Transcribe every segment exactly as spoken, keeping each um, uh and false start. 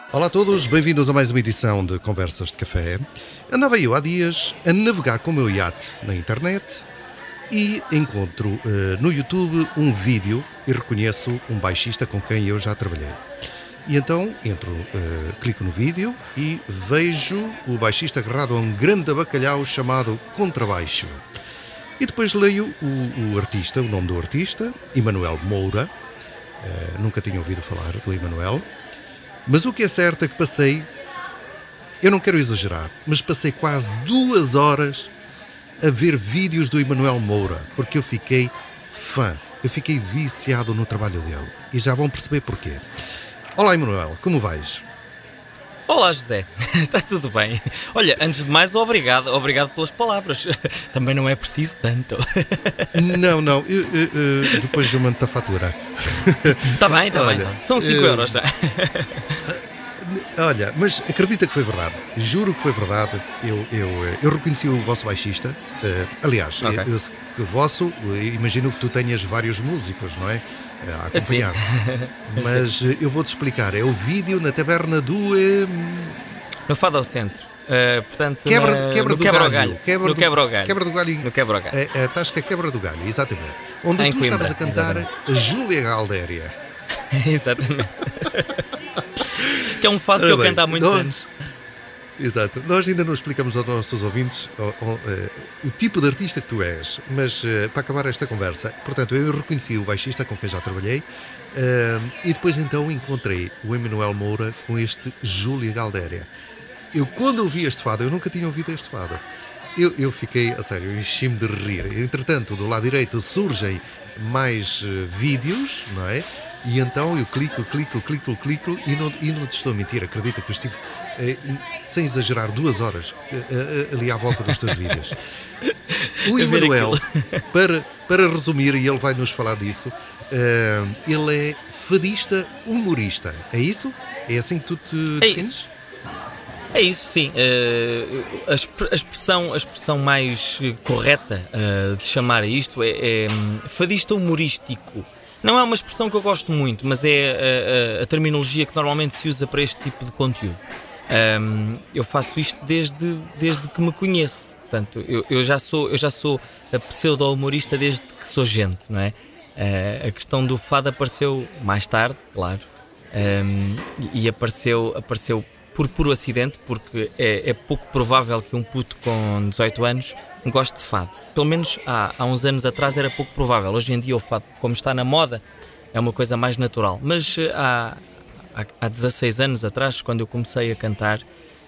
Olá a todos, bem-vindos a mais uma edição de Conversas de Café. Andava eu há dias a navegar com o meu iate na internet e encontro uh, no YouTube um vídeo e reconheço um baixista com quem eu já trabalhei. E então entro, uh, clico no vídeo e vejo o baixista agarrado a um grande bacalhau chamado contrabaixo. E depois leio o, o artista, o nome do artista, Emanuel Moura. Uh, nunca tinha ouvido falar do Emanuel. Mas o que é certo é que passei, eu não quero exagerar, mas passei quase duas horas a ver vídeos do Emanuel Moura, porque eu fiquei fã, eu fiquei viciado no trabalho dele. E já vão perceber porquê. Olá Emanuel, como vais? Olá José, está tudo bem? Olha, antes de mais, obrigado, obrigado pelas palavras. Também não é preciso tanto. Não, não, eu, eu, eu, depois eu mando-te a fatura. Está bem, está bem. São cinco euros já. Olha, mas acredita que foi verdade, juro que foi verdade. Eu, eu, eu reconheci o vosso baixista. Uh, aliás, okay. eu, eu, o vosso, imagino que tu tenhas vários músicos, não é? A acompanhar-te. Mas eu vou-te explicar. É o vídeo na taberna do... Eh... No Fado ao Centro. Uh, portanto, quebra, na... quebra, do quebra galho. galho. Quebra no do, quebra o galho. Quebra do galho. No quebra o galho. A, a tasca quebra do galho, exatamente. Onde em tu Coimbra, estavas a cantar exatamente. a Júlia Galdéria. Exatamente. Que é um fado que eu canto há muitos nós, anos. Exato. Nós ainda não explicamos aos nossos ouvintes o, o, o, o tipo de artista que tu és, mas uh, para acabar esta conversa, portanto, eu reconheci o baixista com quem já trabalhei uh, e depois então encontrei o Emanuel Moura com este Júlia Galdéria. Eu, quando ouvi este fado, eu nunca tinha ouvido este fado. Eu, eu fiquei, a sério, eu enchi-me de rir. Entretanto, do lado direito surgem mais uh, vídeos, não é? E então eu clico, clico, clico, clico e não, e não te estou a mentir, acredita que eu estive, eh, sem exagerar, duas horas eh, ali à volta dos teus vídeos. O Emanuel, para, para resumir, e ele vai nos falar disso, eh, ele é fadista humorista, é isso? É assim que tu te é defines? Isso. É isso, sim. Uh, a, exp- a, expressão, a expressão mais correta uh, de chamar a isto é, é um, fadista humorístico. Não é uma expressão que eu gosto muito, mas é a, a, a terminologia que normalmente se usa para este tipo de conteúdo. Um, eu faço isto desde, desde que me conheço. Portanto, eu, eu, já sou, eu já sou a pseudo-humorista desde que sou gente, não é? Uh, a questão do fado apareceu mais tarde, claro, um, e, e apareceu, apareceu por puro acidente, porque é, é pouco provável que um puto com dezoito anos goste de fado. Pelo menos há, há uns anos atrás era pouco provável. Hoje em dia o fado, como está na moda, é uma coisa mais natural. Mas há, há, há dezasseis anos atrás, quando eu comecei a cantar,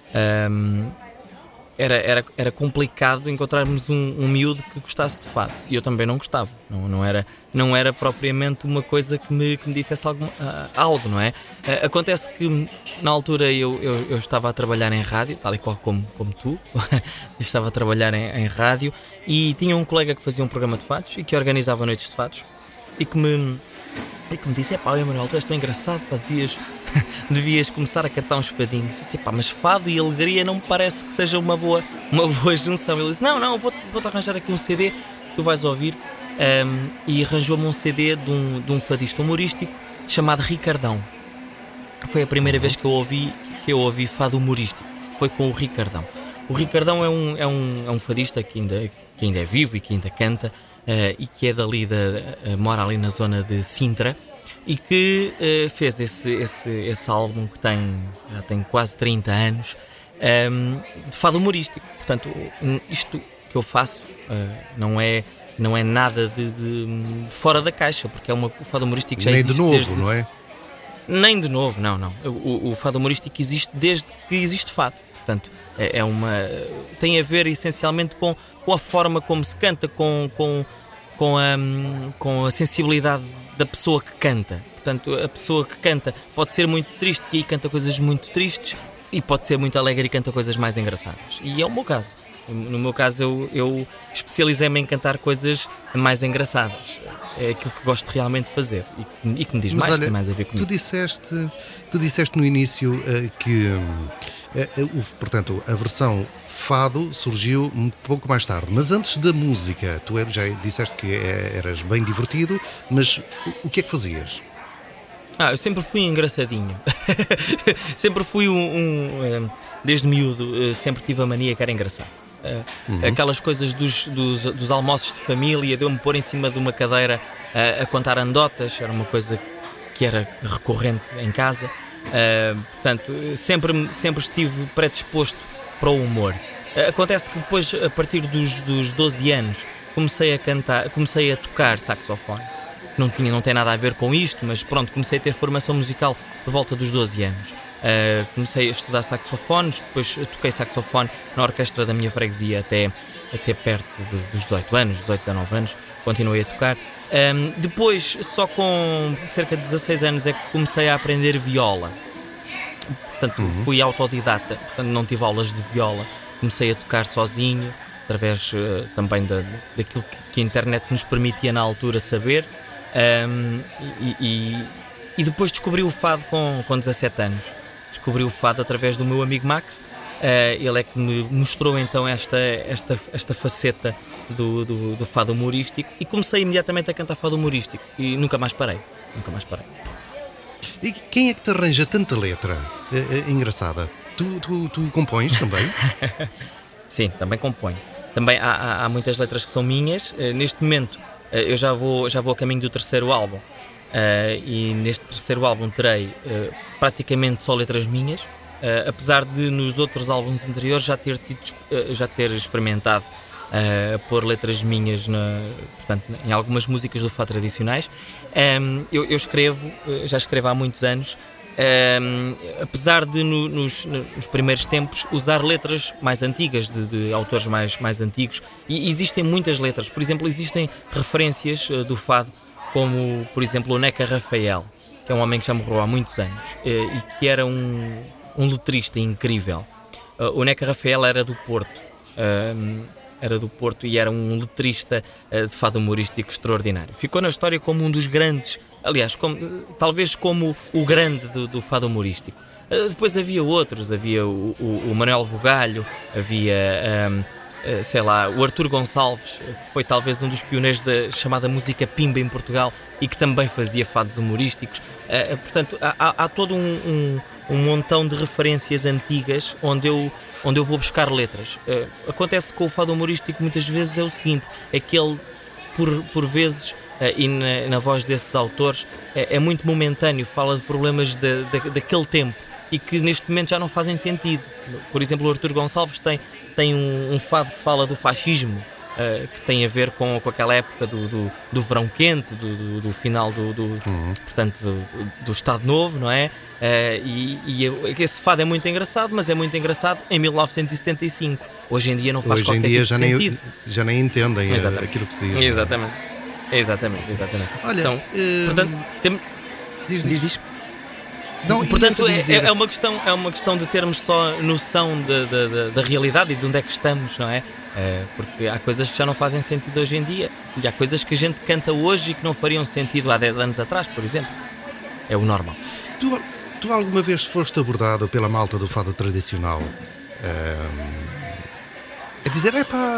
hum, era, era, era complicado encontrarmos um, um miúdo que gostasse de fado. E eu também não gostava. Não, não, era, não era propriamente uma coisa que me, que me dissesse algo, uh, algo, não é? Uh, acontece que na altura eu, eu, eu estava a trabalhar em rádio, tal e qual como, como tu, eu estava a trabalhar em, em rádio e tinha um colega que fazia um programa de fados e que organizava noites de fados e que me, e que me disse: é pá, Emanuel, tu és tão engraçado, pá, devias, devias começar a cantar uns fadinhos. Eu disse: pá, mas fado e alegria não me parece que seja uma boa, uma boa junção. Ele disse: não, não, vou-te, vou-te arranjar aqui um C D, tu vais ouvir. Um, e arranjou-me um C D de um, de um fadista humorístico chamado Ricardão. Foi a primeira vez que eu ouvi, que eu ouvi fado humorístico. Foi com o Ricardão. O Ricardão é um, é um, é um fadista que ainda, que ainda é vivo e que ainda canta uh, e que é dali, da, uh, mora ali na zona de Sintra e que uh, fez esse, esse, esse álbum que tem, já tem quase trinta anos um, de fado humorístico. Portanto, isto que eu faço uh, não é Não é nada de, de, de fora da caixa, porque é uma, o fado humorístico já Nem existe. Nem de novo, desde, não é? Nem de novo, não, não. O, o fado humorístico existe desde que existe fado. Portanto, é, é uma, tem a ver essencialmente com, com a forma como se canta, com, com, com, a, com a sensibilidade da pessoa que canta. Portanto, a pessoa que canta pode ser muito triste e aí canta coisas muito tristes, e pode ser muito alegre e canta coisas mais engraçadas. E é o meu caso. No meu caso, eu, eu especializei-me em cantar coisas mais engraçadas. É aquilo que gosto realmente de fazer e que, e que me diz. Mas mais, olha, tem mais a ver comigo. Tu disseste, tu disseste no início uh, que, uh, uh, portanto, a versão fado surgiu um pouco mais tarde, mas antes da música, tu já disseste que eras bem divertido, mas o, o que é que fazias? Ah, eu sempre fui engraçadinho. Sempre fui um, um. Desde miúdo, sempre tive a mania que era engraçado. Uhum. Aquelas coisas dos, dos, dos almoços de família, de eu me pôr em cima de uma cadeira a, a contar anedotas, era uma coisa que era recorrente em casa. Uh, portanto, sempre, sempre estive predisposto para o humor. Uh, acontece que depois, a partir dos, dos doze anos, comecei a cantar, comecei a tocar saxofone. Não, tinha, não tem nada a ver com isto, mas pronto, comecei a ter formação musical por volta dos doze anos. Uh, comecei a estudar saxofones, depois toquei saxofone na orquestra da minha freguesia até, até perto de, dos dezoito anos, dezoito, dezanove anos, continuei a tocar. Um, depois, só com cerca de dezasseis anos, é que comecei a aprender viola. Portanto, uhum. fui autodidata, portanto, não tive aulas de viola. Comecei a tocar sozinho, através uh, também da, daquilo que, que a internet nos permitia na altura saber. Um, e, e, e depois descobri o fado com, com dezassete anos. Descobri o fado através do meu amigo Max. Uh, ele é que me mostrou então esta, esta, esta faceta do, do, do fado humorístico, e comecei imediatamente a cantar fado humorístico e nunca mais parei, nunca mais parei. E quem é que te arranja tanta letra é, é, engraçada? Tu, tu, tu compões também? Sim, também componho. Também há, há, há muitas letras que são minhas. Uh, neste momento uh, eu já vou, já vou a caminho do terceiro álbum, uh, e neste terceiro álbum terei uh, praticamente só letras minhas. Uh, apesar de nos outros álbuns anteriores já ter, tido, uh, já ter experimentado uh, pôr letras minhas na, portanto, em algumas músicas do fado tradicionais. Um, eu, eu escrevo, uh, já escrevo há muitos anos, um, apesar de no, nos, nos primeiros tempos usar letras mais antigas, de, de autores mais, mais antigos, e existem muitas letras. Por exemplo, existem referências uh, do fado, como por exemplo o Neca Rafael, que é um homem que já morreu há muitos anos, uh, e que era um um letrista incrível. Uh, o Neca Rafael era do Porto, uh, era do Porto e era um letrista uh, de fado humorístico extraordinário. Ficou na história como um dos grandes, aliás, como, uh, talvez como o grande do, do fado humorístico. Uh, depois havia outros, havia o, o, o Manuel Bugalho, havia, um, uh, sei lá, o Artur Gonçalves, que foi talvez um dos pioneiros da chamada música Pimba em Portugal e que também fazia fados humorísticos. Uh, portanto, há, há, há todo um, um um montão de referências antigas onde eu, onde eu vou buscar letras. Uh, acontece com o fado humorístico muitas vezes é o seguinte, é que ele, por, por vezes, uh, e na, na voz desses autores, é, é muito momentâneo, fala de problemas de, de, daquele tempo e que neste momento já não fazem sentido. Por exemplo, o Artur Gonçalves tem, tem um, um fado que fala do fascismo, Uh, que tem a ver com, com aquela época do, do, do verão quente, do, do, do final do, do, uhum. portanto, do, do Estado Novo, não é? Uh, e, e esse fado é muito engraçado, mas é muito engraçado em mil novecentos e setenta e cinco. Hoje em dia não faz Hoje qualquer em dia tipo já de nem, sentido. Já nem entendem exatamente. Aquilo que se diz. Exatamente. Exatamente, exatamente. Olha, São, uh, portanto, tem... diz, diz. diz. Não, portanto, dizer... é, é, uma questão, é uma questão de termos só noção da, da, da realidade e de onde é que estamos, não é? É, porque há coisas que já não fazem sentido hoje em dia e há coisas que a gente canta hoje e que não fariam sentido há dez anos atrás, por exemplo. É o normal. Tu, tu alguma vez foste abordado pela malta do fado tradicional um, a dizer, é pá,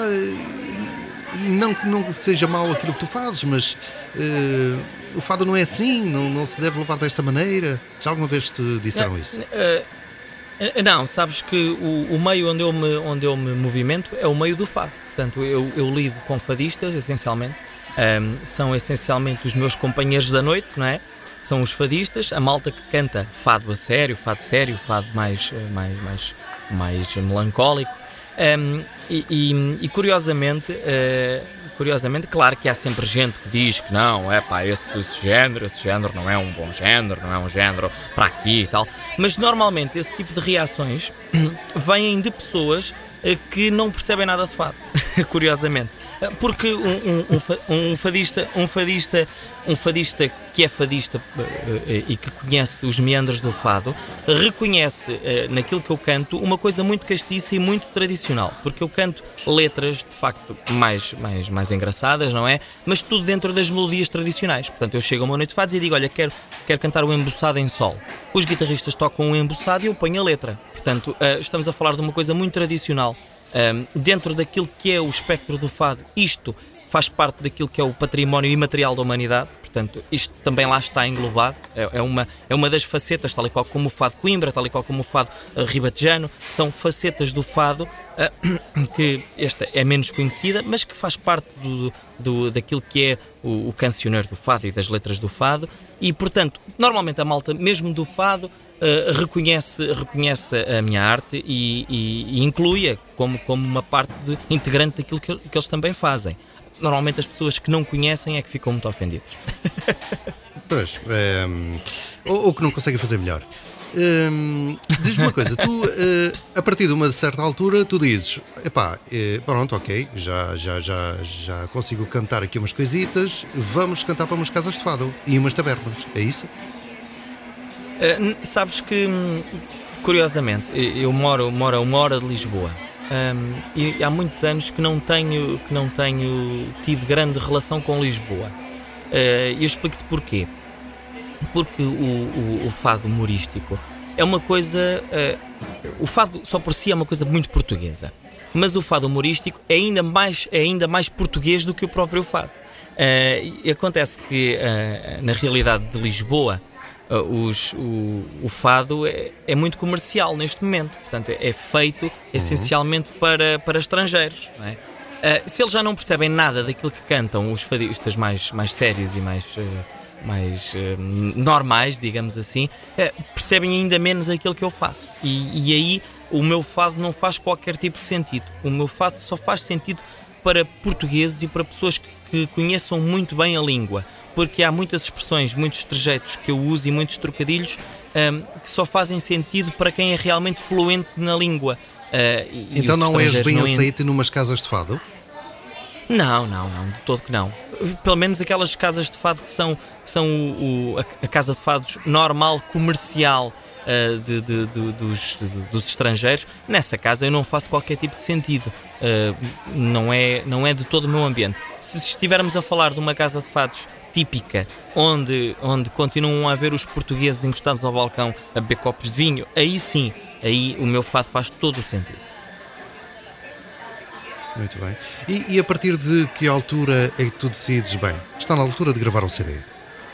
não que não seja mau aquilo que tu fazes, mas uh, o fado não é assim, não, não se deve levar desta maneira? Já alguma vez te disseram não, isso? Uh, Não, sabes que o, o meio onde eu, me, onde eu me movimento é o meio do fado. Portanto, eu, eu lido com fadistas, essencialmente. Um, são essencialmente os meus companheiros da noite, não é? São os fadistas, a malta que canta fado a sério, fado sério, fado mais, mais, mais, mais melancólico. Um, e, e, e curiosamente, uh, curiosamente, claro que há sempre gente que diz que não, é pá, esse, esse género, esse género não é um bom género, não é um género para aqui e tal. Mas normalmente esse tipo de reações vêm de pessoas uh, que não percebem nada de fado, curiosamente. Porque um, um, um, um, fadista, um, fadista, um fadista que é fadista uh, uh, e que conhece os meandros do fado, reconhece uh, naquilo que eu canto uma coisa muito castiça e muito tradicional. Porque eu canto letras, de facto, mais, mais, mais engraçadas, não é? Mas tudo dentro das melodias tradicionais. Portanto, eu chego a uma noite de fados e digo, olha, quero, quero cantar o embuçado em sol. Os guitarristas tocam o embuçado e eu ponho a letra. Portanto, uh, estamos a falar de uma coisa muito tradicional. Um, dentro daquilo que é o espectro do fado, isto faz parte daquilo que é o património imaterial da humanidade, portanto isto também lá está englobado, é, é, uma, é uma das facetas, tal e qual como o fado Coimbra, tal e qual como o fado uh, ribatejano, são facetas do fado uh, que esta é menos conhecida, mas que faz parte do, do, daquilo que é o, o cancioneiro do fado e das letras do fado, e portanto, normalmente a malta mesmo do fado Uh, reconhece, reconhece a minha arte e, e, e inclui-a como, como uma parte de, integrante daquilo que, que eles também fazem. Normalmente as pessoas que não conhecem é que ficam muito ofendidas. Pois, é, ou, ou que não conseguem fazer melhor. Hum, diz-me uma coisa, tu uh, a partir de uma certa altura tu dizes, epá, eh, pronto, ok, já, já, já, já consigo cantar aqui umas coisitas, vamos cantar para umas casas de fado e umas tabernas, é isso? Uh, sabes que, curiosamente, eu moro, moro a uma hora de Lisboa um, e há muitos anos que não tenho, que não tenho tido grande relação com Lisboa. E uh, eu explico-te porquê. Porque o, o, o fado humorístico é uma coisa... Uh, o fado só por si é uma coisa muito portuguesa, mas o fado humorístico é ainda mais, é ainda mais português do que o próprio fado. Uh, e acontece que, uh, na realidade de Lisboa, Uh, os, o, o fado é, é muito comercial neste momento, portanto é, é feito essencialmente para, para estrangeiros, não é? Uh, se eles já não percebem nada daquilo que cantam os fadistas mais, mais sérios e mais, uh, mais uh, normais, digamos assim, uh, percebem ainda menos aquilo que eu faço, e, e aí o meu fado não faz qualquer tipo de sentido. O meu fado só faz sentido para portugueses e para pessoas que, que conheçam muito bem a língua, porque há muitas expressões, muitos trejeitos que eu uso e muitos trocadilhos um, que só fazem sentido para quem é realmente fluente na língua. Uh, e, então e não és bem não aceito numas casas de fado? Não, não, não, de todo que não. Pelo menos aquelas casas de fado que são, que são o, o, a, a casa de fados normal, comercial, Uh, de, de, de, dos, de, dos estrangeiros, nessa casa eu não faço qualquer tipo de sentido, uh, não, é, não é de todo o meu ambiente. Se estivermos a falar de uma casa de fados típica, onde, onde continuam a haver os portugueses encostados ao balcão a beber copos de vinho, aí sim, aí o meu fado faz todo o sentido. Muito bem. E, e a partir de que altura é que tu decides, bem, está na altura de gravar um C D?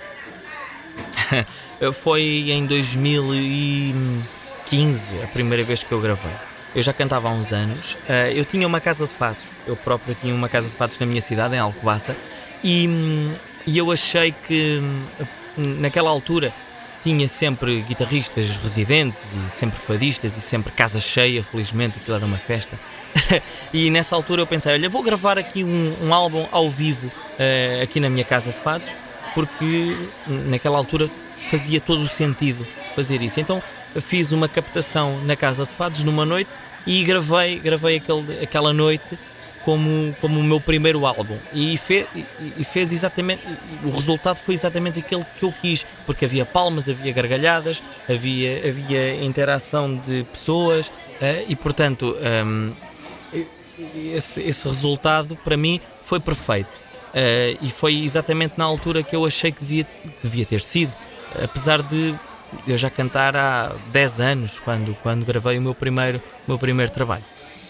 Foi em dois mil e quinze a primeira vez que eu gravei. Eu já cantava há uns anos. Eu tinha uma casa de fados. Eu próprio tinha uma casa de fados na minha cidade, em Alcobaça. E, e eu achei que naquela altura tinha sempre guitarristas residentes e sempre fadistas e sempre casa cheia, felizmente, aquilo era uma festa. E nessa altura eu pensei, olha, vou gravar aqui um, um álbum ao vivo uh, aqui na minha casa de fados, porque naquela altura fazia todo o sentido fazer isso. Então fiz uma captação na casa de fados numa noite e gravei, gravei aquele, aquela noite como, como o meu primeiro álbum, e, fe, e fez exatamente, o resultado foi exatamente aquele que eu quis, porque havia palmas, havia gargalhadas, havia, havia interação de pessoas, e portanto um, esse, esse resultado para mim foi perfeito, e foi exatamente na altura que eu achei que devia, que devia ter sido. Apesar de eu já cantar há dez anos, quando, quando gravei o meu primeiro, o meu primeiro trabalho.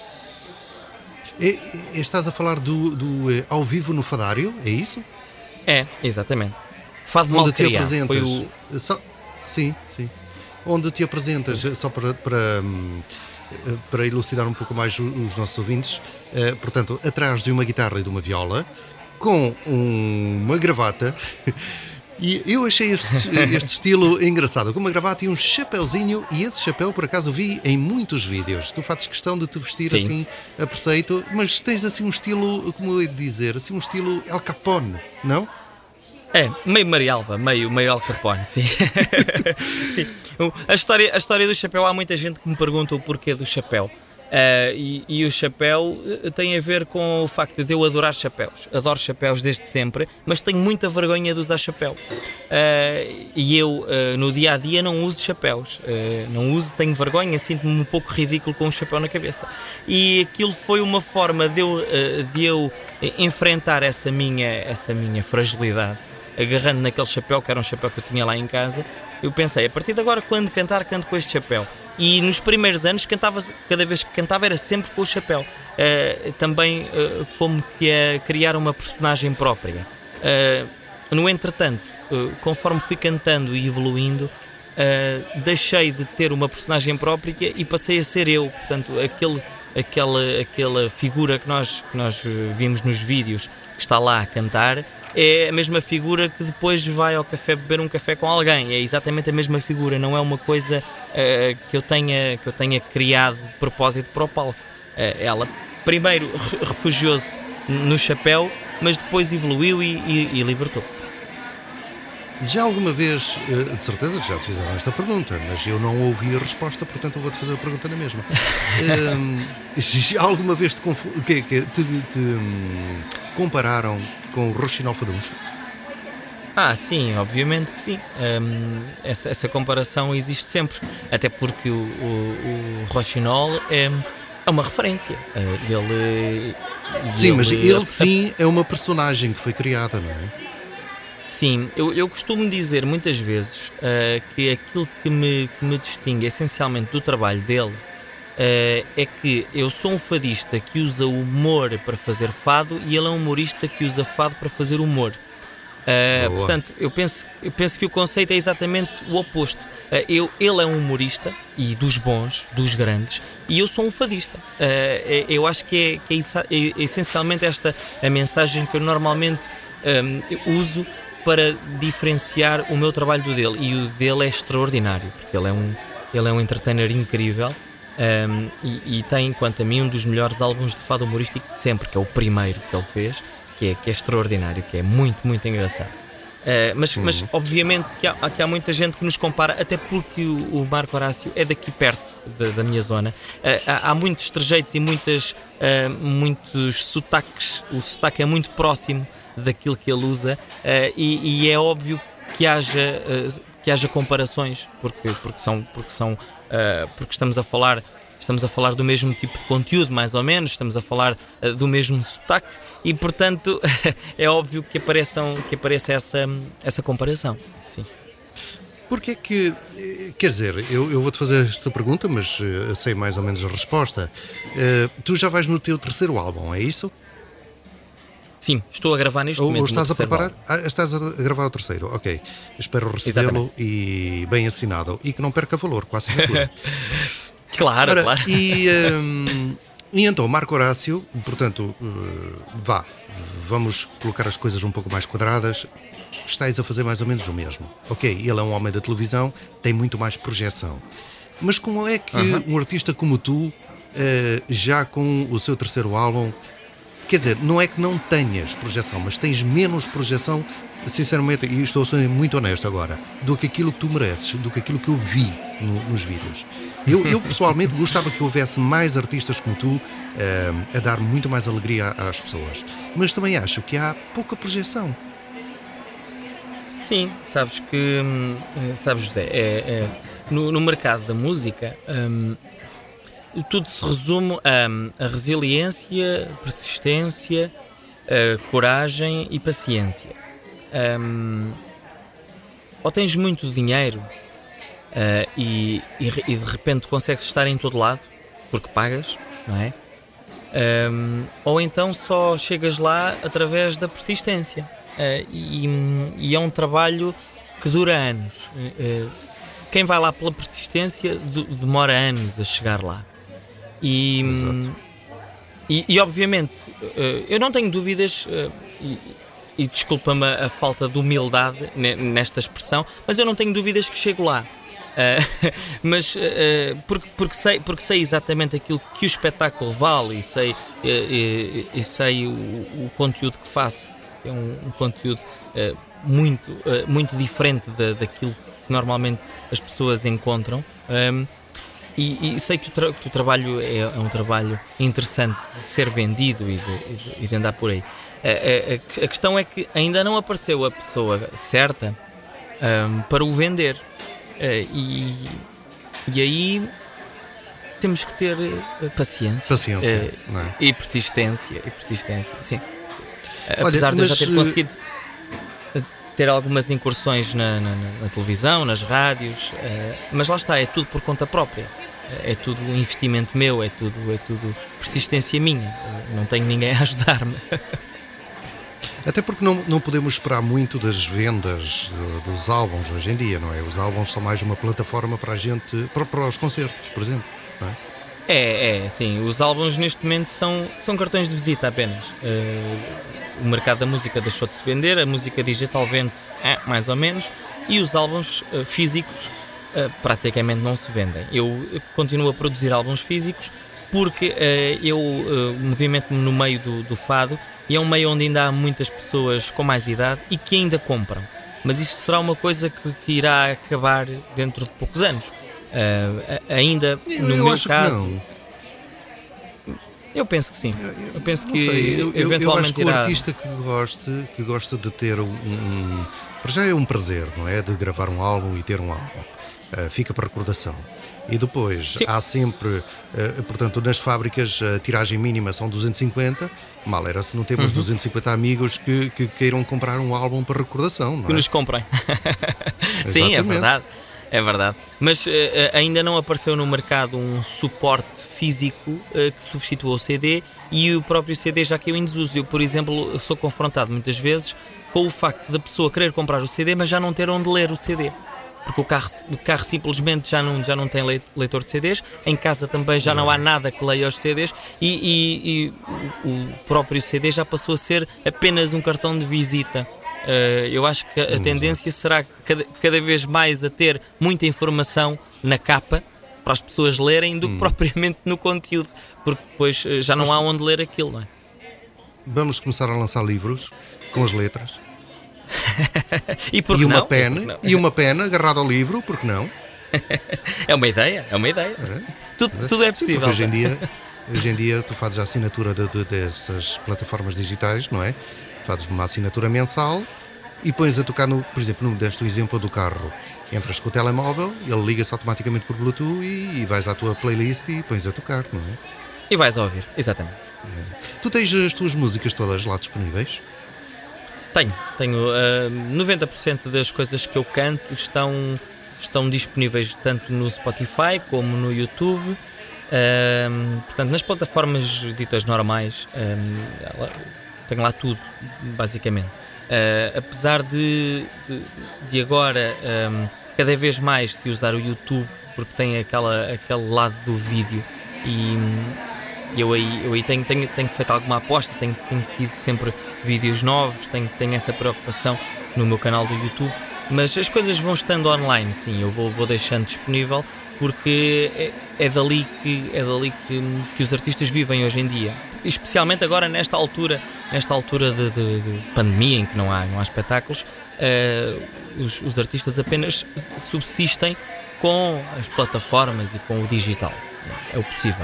E, e estás a falar do, do eh, ao vivo no Fadário, é isso? É, exatamente. Fado Onde te Malcriado, apresentas, foi o... só, sim, sim. Onde te apresentas, só para, para, para elucidar um pouco mais os nossos ouvintes, eh, portanto, atrás de uma guitarra e de uma viola, com um, uma gravata. E eu achei este, este estilo engraçado, com uma gravata e um chapéuzinho, e esse chapéu por acaso vi em muitos vídeos. Tu fazes questão de te vestir Sim. assim a preceito, mas tens assim um estilo, como eu ia dizer, assim um estilo El Capone, não? É, meio Marialva, meio, meio El Capone, sim. Sim. A história, a história do chapéu, há muita gente que me pergunta o porquê do chapéu. Uh, e, e o chapéu tem a ver com o facto de eu adorar chapéus. Adoro chapéus desde sempre, mas tenho muita vergonha de usar chapéu. Uh, e eu, uh, no dia a dia, não uso chapéus. Uh, não uso, tenho vergonha, sinto-me um pouco ridículo com um chapéu na cabeça. E aquilo foi uma forma de eu, uh, de eu enfrentar essa minha, essa minha fragilidade, agarrando naquele chapéu, que era um chapéu que eu tinha lá em casa. Eu pensei, a partir de agora, quando cantar, canto com este chapéu. E nos primeiros anos, cantava, cada vez que cantava era sempre com o chapéu. Uh, também uh, como que a criar uma personagem própria. Uh, no entretanto, uh, conforme fui cantando e evoluindo, uh, deixei de ter uma personagem própria e passei a ser eu. Portanto, aquele, aquela, aquela figura que nós, que nós vimos nos vídeos, que está lá a cantar, é a mesma figura que depois vai ao café beber um café com alguém. É exatamente a mesma figura, não é uma coisa uh, que, eu tenha, que eu tenha criado de propósito para o palco. Uh, ela primeiro refugiou-se no chapéu, mas depois evoluiu e, e, e libertou-se. Já alguma vez, uh, de certeza que já te fizeram esta pergunta, mas eu não ouvi a resposta, portanto eu vou-te fazer a pergunta na mesma. uh, já alguma vez te, confu- que, que, te, te um, compararam com o Rochinol Fadunço? Ah, sim, obviamente que sim. Um, essa, essa comparação existe sempre, até porque o, o, o Rochinol é, é uma referência. Uh, ele, sim, ele, mas ele, ele sim é uma personagem que foi criada, não é? Sim, eu, eu costumo dizer muitas vezes uh, que aquilo que me, que me distingue essencialmente do trabalho dele uh, é que eu sou um fadista que usa o humor para fazer fado e ele é um humorista que usa fado para fazer humor. Uh, portanto, eu penso, eu penso que o conceito é exatamente o oposto. Uh, eu, ele é um humorista, e dos bons, dos grandes, e eu sou um fadista. Uh, eu acho que é, que é, é essencialmente esta a mensagem que eu normalmente um, uso para diferenciar o meu trabalho do dele. E o dele é extraordinário, porque ele é um, ele é um entertainer incrível. Um, e, e tem, quanto a mim, um dos melhores álbuns de fado humorístico de sempre, que é o primeiro que ele fez, que é, que é extraordinário, que é muito, muito engraçado. Uh, mas, uhum. mas, obviamente, que há, que há muita gente que nos compara, até porque o, o Marco Horácio é daqui perto da, da minha zona. Uh, há, há muitos trejeitos e muitas, uh, muitos sotaques. O sotaque é muito próximo daquilo que ele usa, uh, e, e é óbvio que haja, uh, que haja comparações, porque, porque, são, porque, são, uh, porque estamos a falar estamos a falar do mesmo tipo de conteúdo, mais ou menos, estamos a falar uh, do mesmo sotaque e, portanto, é óbvio que, apareçam, que apareça essa, essa comparação. Sim. Porque é que, quer dizer, eu, eu vou-te fazer esta pergunta, mas eu sei mais ou menos a resposta. Uh, tu já vais no teu terceiro álbum, é isso? Sim, estou a gravar neste ou, momento. Ou estás a preparar? Ah, estás a gravar o terceiro, ok. Espero recebê-lo e bem assinado. E que não perca valor com a assinatura. Claro, Ora, claro. E, um, e então, Marco Horácio, portanto, uh, vá, vamos colocar as coisas um pouco mais quadradas. Estás a fazer mais ou menos o mesmo. Ok, ele é um homem da televisão, tem muito mais projeção. Mas como é que uh-huh. um artista como tu, uh, já com o seu terceiro álbum, quer dizer, não é que não tenhas projeção, mas tens menos projeção, sinceramente, e estou a ser muito honesto agora, do que aquilo que tu mereces, do que aquilo que eu vi no, nos vídeos. Eu, eu pessoalmente gostava que houvesse mais artistas como tu uh, a dar muito mais alegria às pessoas. Mas também acho que há pouca projeção. Sim, sabes que, sabes, José, é, é, no, no mercado da música, um, tudo se resume a, a resiliência, persistência, a coragem e paciência. Um, ou tens muito dinheiro uh, e, e, e de repente consegues estar em todo lado porque pagas, não é? Um, ou então só chegas lá através da persistência. Uh, e, e é um trabalho que dura anos. Uh, quem vai lá pela persistência d- demora anos a chegar lá. E, e, e obviamente, uh, eu não tenho dúvidas, uh, e, e desculpa-me a, a falta de humildade nesta expressão, mas eu não tenho dúvidas que chego lá. Uh, mas uh, porque, porque, sei, porque sei exatamente aquilo que o espetáculo vale e sei, uh, e, e sei o, o conteúdo que faço. É um, um conteúdo uh, muito, uh, muito diferente da, daquilo que normalmente as pessoas encontram. Um, e, e sei que o, tra- que o trabalho é, é um trabalho interessante de ser vendido e de, e de, e de andar por aí. A, a, a questão é que ainda não apareceu a pessoa certa um, para o vender. Uh, e, e aí temos que ter uh, paciência, paciência uh, não é? e persistência. E persistência, sim. Olha, apesar de mas... eu já ter conseguido ter algumas incursões na, na, na televisão, nas rádios, uh, mas lá está, é tudo por conta própria, é tudo um investimento meu, é tudo, é tudo persistência minha, uh, não tenho ninguém a ajudar-me. Até porque não, não podemos esperar muito das vendas do, dos álbuns hoje em dia, não é? Os álbuns são mais uma plataforma para a gente, para, para os concertos, por exemplo, não é? É, é, sim. Os álbuns neste momento são, são cartões de visita apenas. Uh, o mercado da música deixou de se vender, a música digital vende-se é, mais ou menos, e os álbuns uh, físicos uh, praticamente não se vendem. Eu continuo a produzir álbuns físicos porque uh, eu uh, movimento-me no meio do, do fado e é um meio onde ainda há muitas pessoas com mais idade e que ainda compram. Mas isto será uma coisa que, que irá acabar dentro de poucos anos. Uh, ainda no eu meu acho caso, que não. Eu penso que sim. Eu, eu, eu penso não que sei, eu, eventualmente eu acho que irá... o artista que gosta, que gosta de ter um, um. Para já é um prazer, não é? De gravar um álbum e ter um álbum. Uh, fica para recordação. E depois sim. Há sempre, uh, portanto, nas fábricas a tiragem mínima são duzentos e cinquenta. Mal era se não temos uhum. duzentos e cinquenta amigos que, que queiram comprar um álbum para recordação, não é? Que nos comprem. Sim, é verdade. É verdade, mas uh, ainda não apareceu no mercado um suporte físico uh, que substitua o C D e o próprio C D já caiu em desuso. Eu, por exemplo, sou confrontado muitas vezes com o facto da pessoa querer comprar o C D, mas já não ter onde ler o C D. Porque o carro, o carro simplesmente já não, já não tem leitor de C Ds, em casa também já não há nada que leia os C Ds e, e, e o, o próprio C D já passou a ser apenas um cartão de visita. Uh, eu acho que a tendência será cada, cada vez mais a ter muita informação na capa para as pessoas lerem do que hum. propriamente no conteúdo, porque depois já não Mas, há onde ler aquilo, não é? Vamos começar a lançar livros com as letras. e, por e, uma não? pena, e, não? e uma pena agarrada ao livro, porque não? É uma ideia, é uma ideia. É? Tudo, tudo é possível. Sim, hoje em dia, hoje em dia tu fazes a assinatura de, de, dessas plataformas digitais, não é? Fazes uma assinatura mensal e pões a tocar, no, por exemplo, no, deste o exemplo do carro. Entras com o telemóvel, ele liga-se automaticamente por Bluetooth e, e vais à tua playlist e pões a tocar, não é? E vais a ouvir, exatamente. É. Tu tens as tuas músicas todas lá disponíveis? Tenho, tenho. Uh, noventa por cento das coisas que eu canto estão, estão disponíveis tanto no Spotify como no YouTube. Uh, portanto, nas plataformas ditas normais, uh, tenho lá tudo, basicamente. Uh, apesar de, de, de agora um, cada vez mais se usar o YouTube, porque tem aquela, aquele lado do vídeo e eu aí, eu aí tenho, tenho, tenho feito alguma aposta, tenho, tenho tido sempre vídeos novos, tenho, tenho essa preocupação no meu canal do YouTube, mas as coisas vão estando online, sim, eu vou, vou deixando disponível porque é, é dali, que, é dali que, que os artistas vivem hoje em dia. Especialmente agora nesta altura, nesta altura de, de, de pandemia em que não há, não há espetáculos, uh, os, os artistas apenas subsistem com as plataformas e com o digital. É o possível.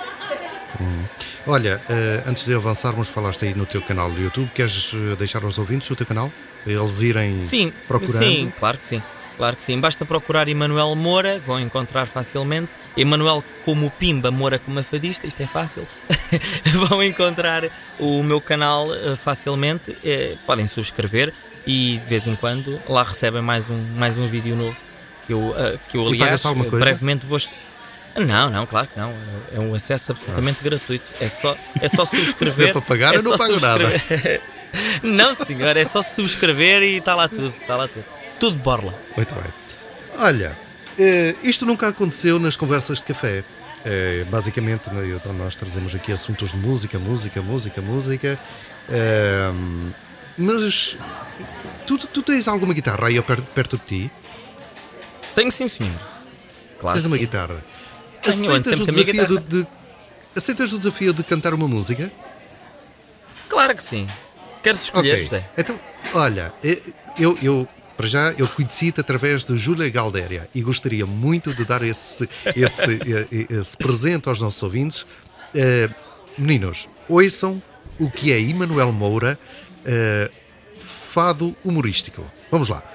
Hum. Olha, uh, antes de avançarmos, falaste aí no teu canal do YouTube. Queres deixar aos ouvintes o teu canal? Para eles irem sim, procurando? Sim, claro que sim. Claro que sim, basta procurar Emanuel Moura, vão encontrar facilmente. Emanuel como o Pimba, Moura como a fadista, isto é fácil. Vão encontrar o meu canal uh, facilmente, uh, podem subscrever e de vez em quando lá recebem mais um, mais um vídeo novo que eu, uh, que eu aliás, uh, brevemente vou... Não, não, claro que não, é um acesso absolutamente ah. gratuito, é só, é só subscrever. Se é para pagar, é eu não pago nada. Não senhor, é só subscrever e está lá tudo, está lá tudo. Tudo de borla. Muito bem. Olha, eh, isto nunca aconteceu nas conversas de café. Eh, basicamente, nós trazemos aqui assuntos de música, música, música, música. Eh, mas tu, tu tens alguma guitarra aí perto, perto de ti? Tenho sim, senhor. Claro. Tens uma sim. guitarra. Tenho, aceitas, o desafio de, de, aceitas o desafio de cantar uma música? Claro que sim. Queres escolher, okay. José? Então, olha, eu... eu Para já, eu conheci-te através de Júlia Galdéria e gostaria muito de dar esse, esse, esse presente aos nossos ouvintes. Uh, meninos, ouçam o que é Emanuel Moura, uh, fado humorístico. Vamos lá.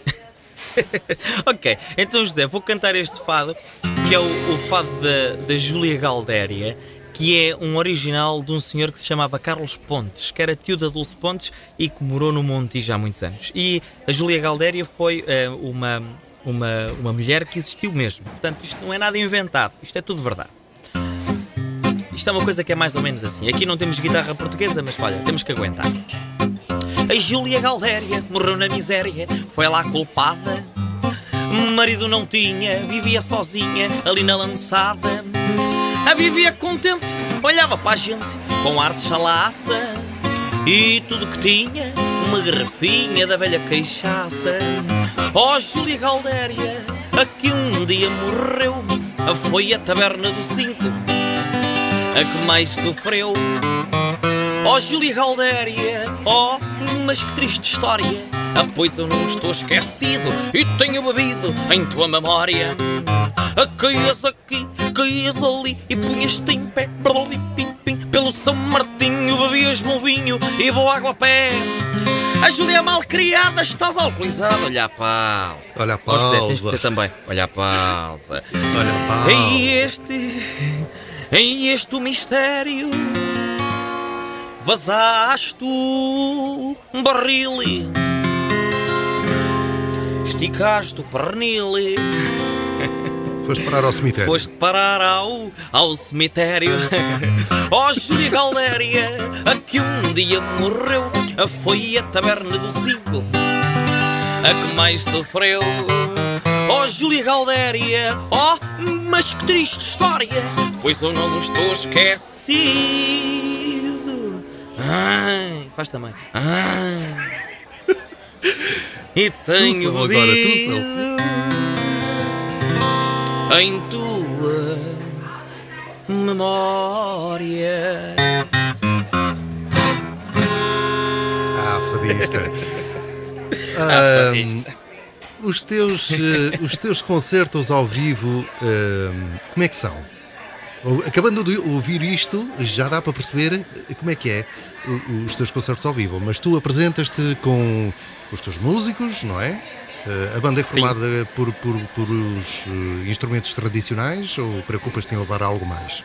Ok, então José, vou cantar este fado, que é o, o fado da, da Júlia Galdéria, que é um original de um senhor que se chamava Carlos Pontes, que era tio da Dulce Pontes e que morou no Montijo há muitos anos. E a Júlia Galdéria foi uh, uma, uma, uma mulher que existiu mesmo. Portanto, isto não é nada inventado, isto é tudo verdade. Isto é uma coisa que é mais ou menos assim. Aqui não temos guitarra portuguesa, mas olha, temos que aguentar. A Júlia Galdéria morreu na miséria, foi lá culpada. Marido não tinha, vivia sozinha ali na lançada. A vivia contente, olhava para a gente com ar de chalaça. E tudo que tinha, uma garrafinha da velha queixaça. Ó oh, Júlia Galdéria, a que um dia morreu, foi a taberna do cinco a que mais sofreu. Ó oh, Júlia Galdéria, ó, oh, mas que triste história. Ah, pois eu não estou esquecido e tenho bebido em tua memória. A caías aqui, caías ali e punhas-te em pé. Pelo São Martinho bebias-me um vinho e boa água a pé. A Júlia mal criada, estás alcoolizada. Olha a pausa. Olha a pausa. Oh, José, tens de dizer também. Olha a pausa. Olha a pausa. Em este, em este o mistério vazaste o barril, esticaste o pernil. Foste parar ao cemitério. Foste parar ao, ao cemitério. Ó oh, Júlia Galdéria, a que um dia morreu, foi a taberna do cinco a que mais sofreu. Ó oh, Júlia Galdéria, ó, oh, mas que triste história, pois eu não estou esquecido. Ai, faz também. Ai, e tenho tu bebido agora, em tua memória. Ah, fadista. Ah, fadista. Um, os, teus, uh, os teus concertos ao vivo, uh, como é que são? Acabando de ouvir isto, já dá para perceber como é que é os teus concertos ao vivo. Mas tu apresentas-te com os teus músicos, não é? A banda é formada por, por, por os instrumentos tradicionais ou preocupas-te em levar algo mais?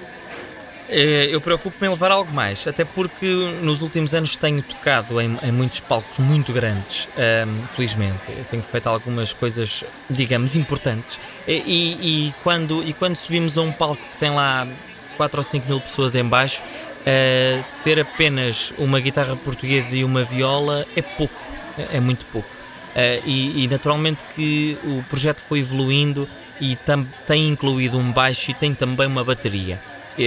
Eu preocupo-me em levar algo mais, até porque nos últimos anos tenho tocado em, em muitos palcos muito grandes, um, felizmente. Eu tenho feito algumas coisas, digamos, importantes. E, e, quando, e quando subimos a um palco que tem lá quatro ou cinco mil pessoas em baixo, uh, ter apenas uma guitarra portuguesa e uma viola é pouco, é, é muito pouco. Uh, e, e naturalmente que o projeto foi evoluindo e tam, tem incluído um baixo e tem também uma bateria. E,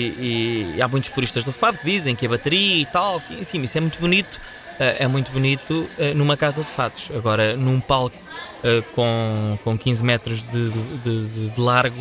e, e há muitos puristas do fado que dizem que a bateria e tal, sim, sim, isso é muito bonito, uh, é muito bonito uh, numa casa de fados. Agora, num palco uh, com, com quinze metros de, de, de, de largo,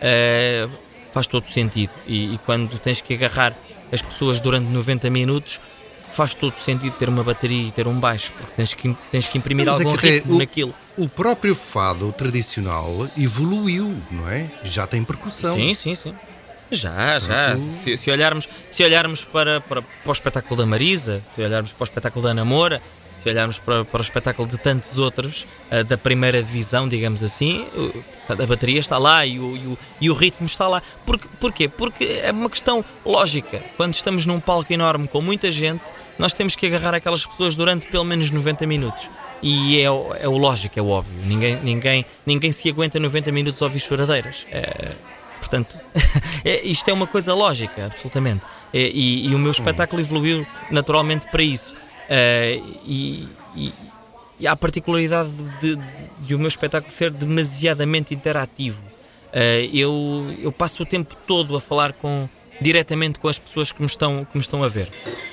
uh, faz todo sentido. E, e quando tens que agarrar as pessoas durante noventa minutos, faz todo sentido ter uma bateria e ter um baixo, porque tens que, tens que imprimir Mas algum é que ritmo o, naquilo. O próprio fado tradicional evoluiu, não é? Já tem percussão. Sim, sim, sim. Já, já. Se, se olharmos, se olharmos para, para, para o espetáculo da Marisa, se olharmos para o espetáculo da Namora, se olharmos para, para o espetáculo de tantos outros, uh, da primeira divisão, digamos assim, uh, a bateria está lá e o, e o, e o ritmo está lá. Por, porquê? Porque é uma questão lógica. Quando estamos num palco enorme com muita gente, nós temos que agarrar aquelas pessoas durante pelo menos noventa minutos. E é, é o lógico, é o óbvio. Ninguém, ninguém, ninguém se aguenta noventa minutos a ouvir choradeiras. É, portanto, é, isto é uma coisa lógica, absolutamente. É, e, e o meu espetáculo evoluiu naturalmente para isso. É, e, e, e há a particularidade de, de, de o meu espetáculo ser demasiadamente interativo. É, eu, eu passo o tempo todo a falar com... diretamente com as pessoas que me estão, que me estão a ver.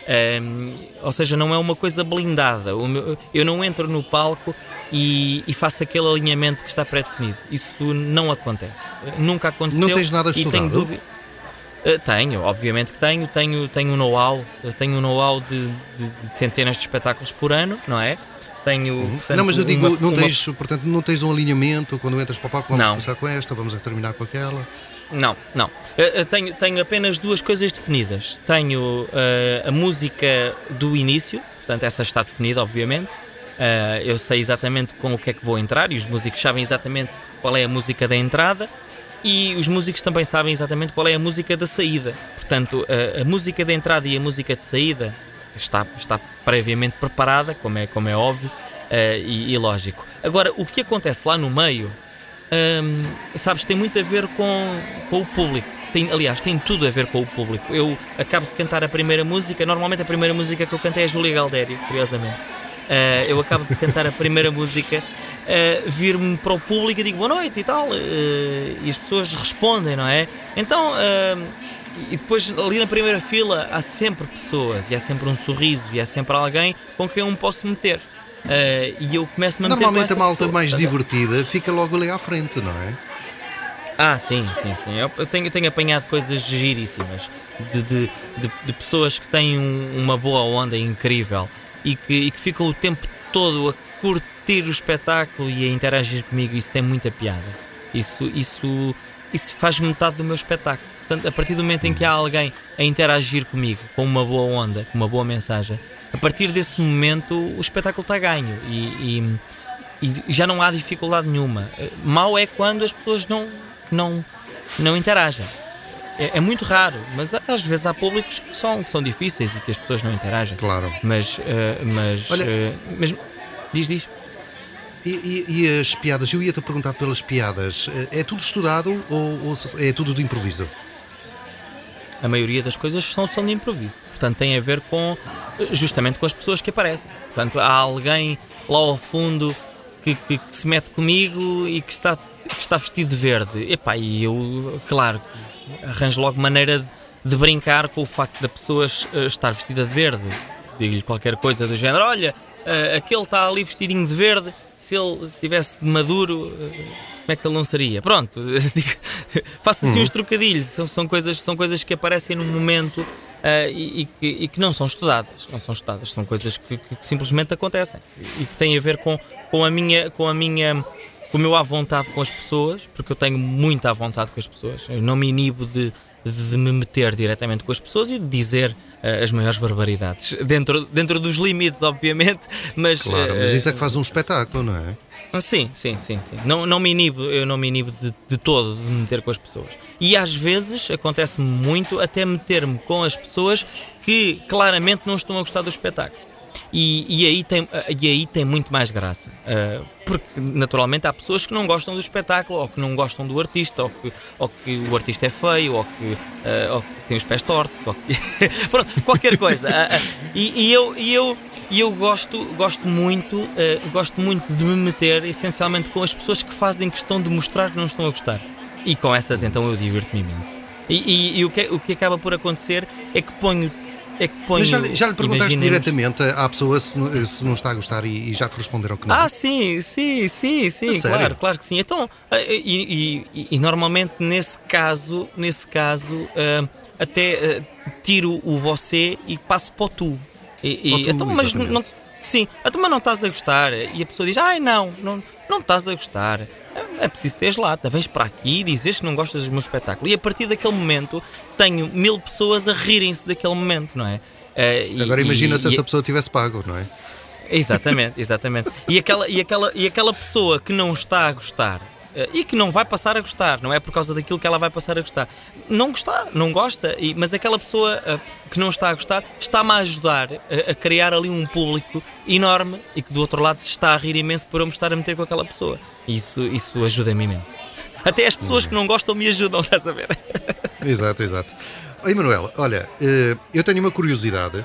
Um, ou seja, não é uma coisa blindada. O meu, eu não entro no palco e, e faço aquele alinhamento que está pré-definido. Isso não acontece. Nunca aconteceu. Não tens nada estudado? Tenho, dúvida, uh, tenho, obviamente que tenho. Tenho, tenho um know-how. Tenho um know-how de, de, de centenas de espetáculos por ano, não é? Tenho, uhum. portanto, não, mas eu digo, uma, não, uma... tens, portanto, não tens um alinhamento quando entras para o palco, vamos não. começar com esta, vamos a terminar com aquela. Não, não. Eu tenho, tenho apenas duas coisas definidas. Tenho uh, a música do início, portanto essa está definida, obviamente. Uh, eu sei exatamente com o que é que vou entrar e os músicos sabem exatamente qual é a música da entrada e os músicos também sabem exatamente qual é a música da saída. Portanto, uh, a música da entrada e a música de saída está, está previamente preparada, como é, como é óbvio uh, e, e lógico. Agora, o que acontece lá no meio... Um, sabes, tem muito a ver com, com o público. Tem, aliás, tem tudo a ver com o público. Eu acabo de cantar a primeira música. Normalmente a primeira música que eu cantei é a Júlia Galdéria, curiosamente. uh, eu acabo de cantar a primeira música, uh, vir-me para o público e digo boa noite e tal, uh, e as pessoas respondem, não é? Então, uh, e depois ali na primeira fila há sempre pessoas, e há sempre um sorriso, e há sempre alguém com quem eu me posso meter. Uh, e eu começo-me a meter Normalmente com essa a malta pessoa, mais tá, divertida fica logo ali à frente, não é? Ah, sim, sim, sim. Eu tenho, eu tenho apanhado coisas giríssimas de, de, de, de pessoas que têm um, uma boa onda incrível e que, e que ficam o tempo todo a curtir o espetáculo e a interagir comigo. Isso tem muita piada. Isso, isso, isso faz metade do meu espetáculo. Portanto, a partir do momento em que há alguém a interagir comigo com uma boa onda, com uma boa mensagem, a partir desse momento o espetáculo está ganho e, e, e já não há dificuldade nenhuma. Mau é quando as pessoas não... não, não interagem. É, é muito raro, mas às vezes há públicos que são, que são difíceis e que as pessoas não interagem. Claro. Mas, uh, mas, Olha, uh, mas diz, diz. E, e, e as piadas? Eu ia-te perguntar pelas piadas. É tudo estudado ou, ou é tudo de improviso? A maioria das coisas são, são de improviso. Portanto, tem a ver com, justamente com as pessoas que aparecem. Portanto, há alguém lá ao fundo que, que, que se mete comigo e que está... que está vestido de verde. Epá, e eu, claro, arranjo logo maneira de, de brincar com o facto da pessoa estar vestida de verde. Digo-lhe qualquer coisa do género, olha, uh, aquele está ali vestidinho de verde, se ele tivesse de maduro, uh, como é que ele não seria? Pronto, faço assim uhum. uns trocadilhos, são, são, coisas, são coisas que aparecem num momento uh, e, e, que, e que não são estudadas, não são estudadas, são coisas que, que, que simplesmente acontecem e que têm a ver com, com a minha... Com a minha com o meu à vontade com as pessoas, porque eu tenho muito à vontade com as pessoas. Eu não me inibo de, de me meter diretamente com as pessoas e de dizer uh, as maiores barbaridades. Dentro, dentro dos limites, obviamente, mas... Claro, mas isso é que faz um espetáculo, não é? Sim, sim, sim, sim. Não, não me inibo, eu não me inibo de, de todo de me meter com as pessoas. E às vezes acontece-me muito até meter-me com as pessoas que claramente não estão a gostar do espetáculo. E, e, aí tem, e aí tem muito mais graça, uh, porque naturalmente há pessoas que não gostam do espetáculo, ou que não gostam do artista, ou que, ou que o artista é feio, ou que, uh, ou que tem os pés tortos, ou que... Pronto, qualquer coisa. Uh, uh, e, e eu, e eu, e eu gosto, gosto, muito, uh, gosto muito de me meter essencialmente com as pessoas que fazem questão de mostrar que não estão a gostar. E com essas então eu divirto-me imenso. E, e, e o, que, o que acaba por acontecer é que ponho É que ponho, Mas já, já lhe perguntaste imaginemos... diretamente à pessoa se, se não está a gostar e, e já te responderam que não? Ah, sim, sim, sim, sim, claro, claro que sim. Então, e, e, e normalmente nesse caso, nesse caso, uh, até uh, tiro o você e passo para o tu. E, e, tu, então, mas não, sim, então, mas não estás a gostar. E a pessoa diz, ai não, não, não estás a gostar. É preciso teres lata, vens para aqui e dizes que não gostas do meu espetáculo. E a partir daquele momento tenho mil pessoas a rirem-se daquele momento, não é? Uh, Agora e, imagina e, se e, essa pessoa tivesse pago, não é? Exatamente, exatamente. E aquela, e, aquela, e aquela pessoa que não está a gostar uh, e que não vai passar a gostar, não é por causa daquilo que ela vai passar a gostar. Não gostar, não gosta, e, mas aquela pessoa uh, que não está a gostar está-me a ajudar a, a criar ali um público enorme e que do outro lado se está a rir imenso por eu me estar a meter com aquela pessoa. Isso, isso ajuda-me imenso. Até as pessoas que não gostam me ajudam, estás a ver? Exato, exato. Oi, Manuel, olha, eu tenho uma curiosidade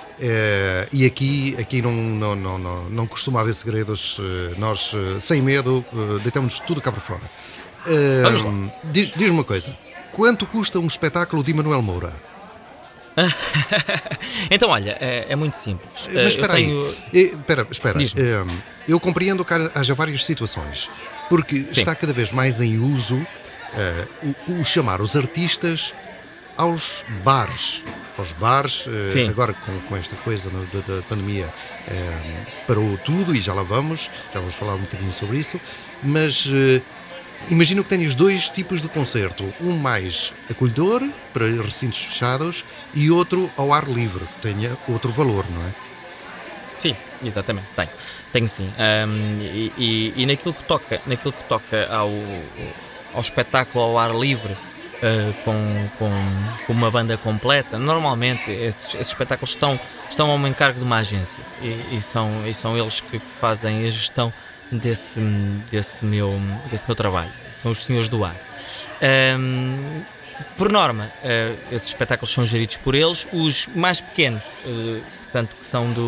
e aqui, aqui não, não, não, não, não costuma haver segredos. Nós, sem medo, deitamos tudo cá para fora. Vamos lá. Diz, diz-me uma coisa, quanto custa um espetáculo de Manuel Moura? Então, olha, é, é muito simples. Mas espera tenho... aí, espera, espera. Eu compreendo que haja várias situações, porque Sim. está cada vez mais em uso uh, o, o chamar os artistas aos bares. Aos bares, uh, agora com, com esta coisa no, da, da pandemia uh, parou tudo e já lá vamos, já vamos falar um bocadinho sobre isso, mas... Uh, imagino que tenhas dois tipos de concerto, um mais acolhedor, para recintos fechados, e outro ao ar livre, que tenha outro valor, não é? Sim, exatamente, tenho, tenho sim. Um, e, e, e naquilo que toca, naquilo que toca ao, ao espetáculo ao ar livre, uh, com, com, com uma banda completa, normalmente esses, esses espetáculos estão, estão a um encargo de uma agência, e, e, são, e são eles que fazem a gestão Desse, desse, meu, desse meu trabalho. São os senhores do ar. Um, por norma, uh, esses espetáculos são geridos por eles. Os mais pequenos, uh, portanto, que são do,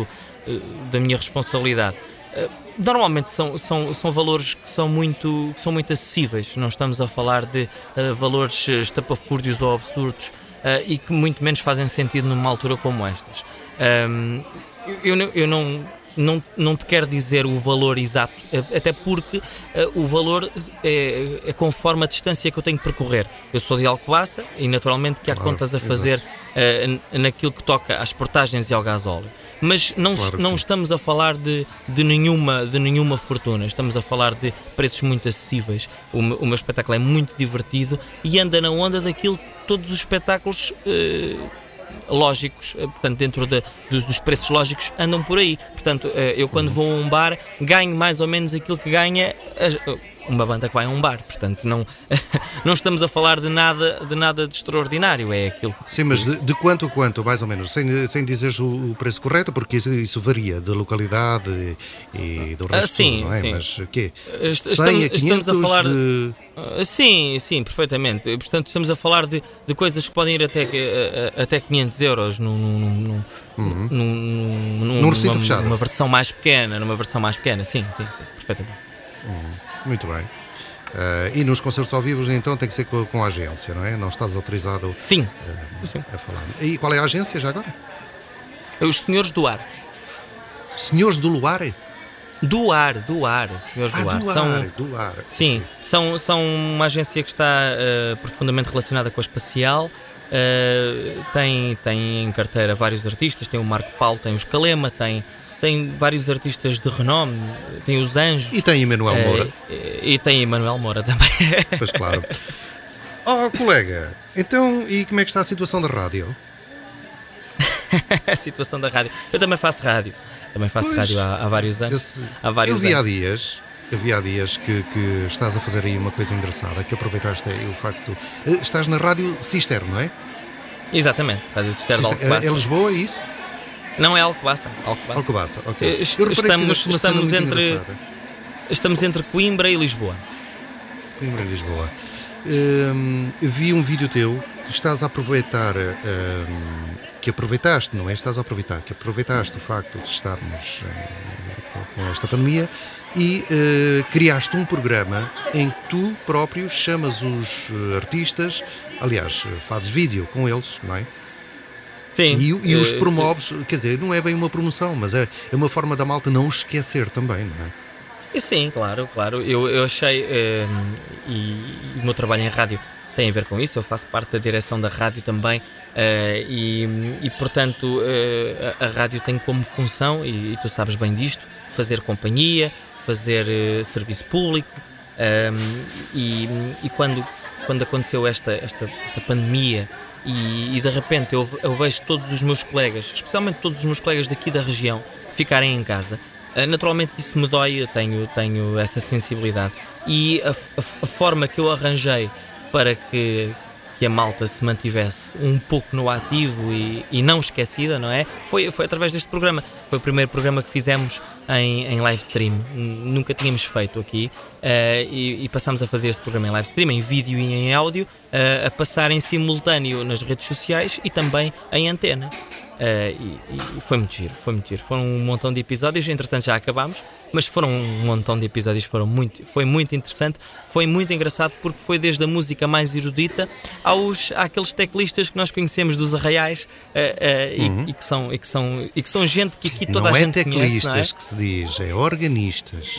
da minha responsabilidade. Normalmente são, são, são valores que são, muito, que são muito acessíveis, não estamos a falar de uh, valores estapafúrdios ou absurdos uh, e que muito menos fazem sentido numa altura como estas. Um, eu, eu, eu não, não, não te quero dizer o valor exato, até porque uh, o valor é, é conforme a distância que eu tenho que percorrer. Eu sou de Alcobaça e naturalmente que há claro, contas a fazer uh, naquilo que toca às portagens e ao gasóleo. Mas não, claro não estamos a falar de, de, nenhuma, de nenhuma fortuna, estamos a falar de preços muito acessíveis. O, o meu espetáculo é muito divertido e anda na onda daquilo que todos os espetáculos eh, lógicos, portanto, dentro de, dos, dos preços lógicos, andam por aí. Portanto, eh, eu quando vou a um bar ganho mais ou menos aquilo que ganha a, uma banda que vai a um bar. Portanto, não, não estamos a falar de nada, de nada de extraordinário. É aquilo que... Sim, mas de, de quanto a quanto, mais ou menos? Sem, sem dizeres o, o preço correto, porque isso, isso varia de localidade e, e do resto, ah, sim, tudo, não é? Sim. Mas o quê? Est- cem a quinhentos estamos a falar de... de... Sim, sim, perfeitamente. Portanto, estamos a falar de, de coisas que podem ir até, até quinhentos euros num, num, num, uhum. num, num, num recinto numa, fechado. Numa versão mais pequena, numa versão mais pequena, sim, sim, sim, perfeitamente. Uhum. Muito bem. Uh, e nos concertos ao vivo, então, tem que ser com, com a agência, não é? Não estás autorizado sim. Uh, sim. a falar. E qual é a agência já agora? Os Senhores do Ar. Senhores do Luar? Do Ar, do Ar, Senhores ah, do Ar. Do são, ar, do ar. Sim, são, são uma agência que está uh, profundamente relacionada com a espacial. Uh, tem, tem em carteira vários artistas, tem o Marco Paulo, tem o Escalema, tem... Tem vários artistas de renome, tem os Anjos. E tem Emanuel Moura. Uh, e, e tem Emanuel Moura também. Pois claro. Oh, colega, então, e como é que está a situação da rádio? A situação da rádio. Eu também faço rádio. Também faço pois, rádio há, há vários anos. Esse, há vários eu vi anos. há dias, eu vi há dias que, que estás a fazer aí uma coisa engraçada, que aproveitaste aí o facto... Estás na rádio Cister, não é? Exatamente, rádio Cister de Alcobaça. É Lisboa, é isso? Não, é Alcobaça. Alcobaça, Alcobaça ok. Est- estamos estamos entre, estamos entre Coimbra e Lisboa. Coimbra e Lisboa. Hum, vi um vídeo teu que estás a aproveitar, hum, que aproveitaste, não é? Estás a aproveitar, que aproveitaste o facto de estarmos hum, com esta pandemia e uh, criaste um programa em que tu próprio chamas os artistas, aliás, fazes vídeo com eles, não é? Sim. E, e os promoves, quer dizer, não é bem uma promoção, mas é, é uma forma da malta não os esquecer também, não é? E sim, claro, claro. Eu, eu achei, um, e, e o meu trabalho em rádio tem a ver com isso, eu faço parte da direção da rádio também, uh, e, e portanto uh, a, a rádio tem como função, e, e tu sabes bem disto, fazer companhia, fazer uh, serviço público, um, e, e quando, quando aconteceu esta, esta, esta pandemia, E, e de repente eu, eu vejo todos os meus colegas, especialmente todos os meus colegas daqui da região, ficarem em casa. Naturalmente isso me dói, eu tenho, tenho essa sensibilidade. E a, a, a forma que eu arranjei para que, que a malta se mantivesse um pouco no ativo e, e não esquecida, não é? Foi, foi através deste programa. Foi o primeiro programa que fizemos em, em live stream. Nunca tínhamos feito aqui. Uh, e, e passámos a fazer este programa em live stream, em vídeo e em áudio, uh, a passar em simultâneo nas redes sociais e também em antena. Uh, e, e foi muito giro, foi muito giro. Foram um montão de episódios, entretanto já acabámos, mas foram um montão de episódios, foram muito, foi muito interessante, foi muito engraçado porque foi desde a música mais erudita aos, àqueles teclistas que nós conhecemos dos arraiais, uh, uh, uhum. e, e, que são, e, que são, e que são gente que aqui toda não a é gente conhece. Não é teclistas que se diz, é organistas.